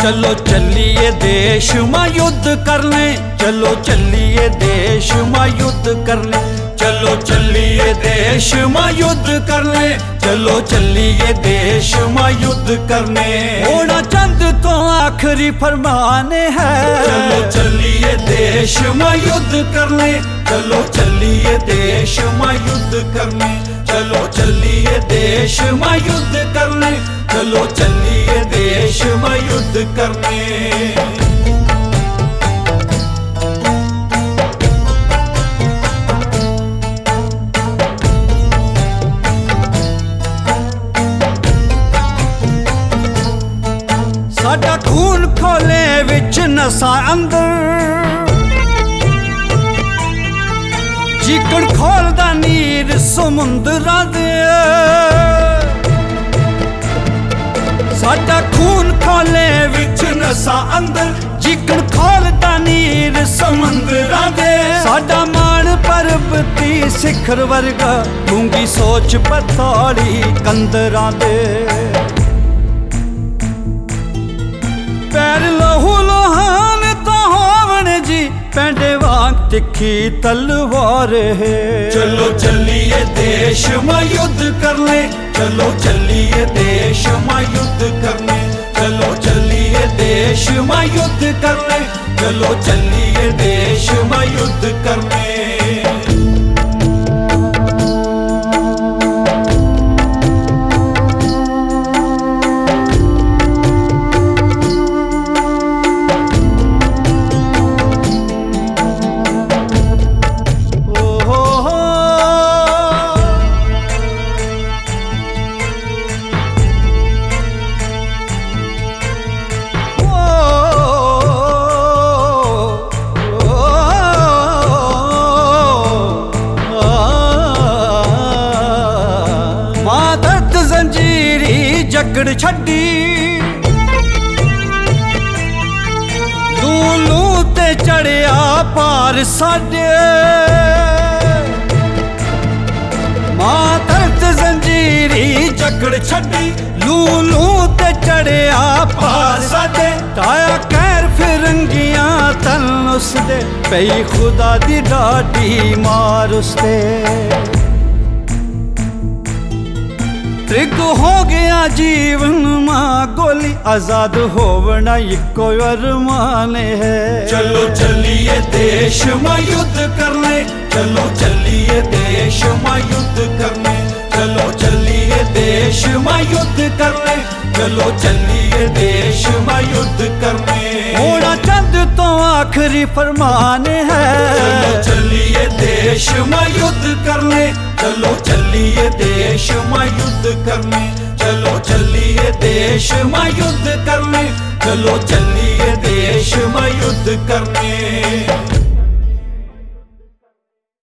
चलो चलिए देश में युद्ध करने, चलो चलिए देश में युद्ध करने, चलो चलिए देश में युद्ध करने, चलो चलिए देश में युद्ध करने। होना चंद तो आखिरी फरमान है। चलो चलिए देश में युद्ध करने, चलो चलिए देश में युद्ध करने, चलो चलिए देश में युद्ध करने, चलो चलिए देश में युद्ध करने। साडा खून खोले विच नसा अंदर, चिकन खोलदा नीर समुंदरा दे। साडा खून खोले विच नसा अंदर, चिकन खोलदा नीर समुंदरा दे। साडा मान पर्वती सिखर वर्गा, गूंगी सोच पताड़ी कंदरां दे। पैर लहू लोहान तो होवन जी, पैंडे वांग तिखी तलवार है। चलो चलिए देश में युद्ध करने, चलो चलिए देश में युद्ध करने, चलो चलिए देश में युद्ध करने, चलो चलिए देश में युद्ध करने। जकड़ छड्डी लूलू ते चढ़िया पार साडे। मां दर्द जंजीरी जकड़ छड्डी लूलू ते चढ़िया पार साडे। ताया कैर फिरंगियां तन उसदे, पई खुदा दी डाडी मार उसते। त्रिग हो गया जीवन मां गोली, आजाद होवना इको अरमान है। चलो चलिए देश में युद्ध करने, चलो चलिए देश में युद्ध करने, चलो चलिए देश में युद्ध करने, चलो चलिए देश में युद्ध करने। होना चंद तो आखिरी फरमान है। चलो चलिए देश में युद्ध करने, चलो चलिए देश में युद्ध करने, चलो चलिए देश में युद्ध करने, चलो चलिए देश में युद्ध करने।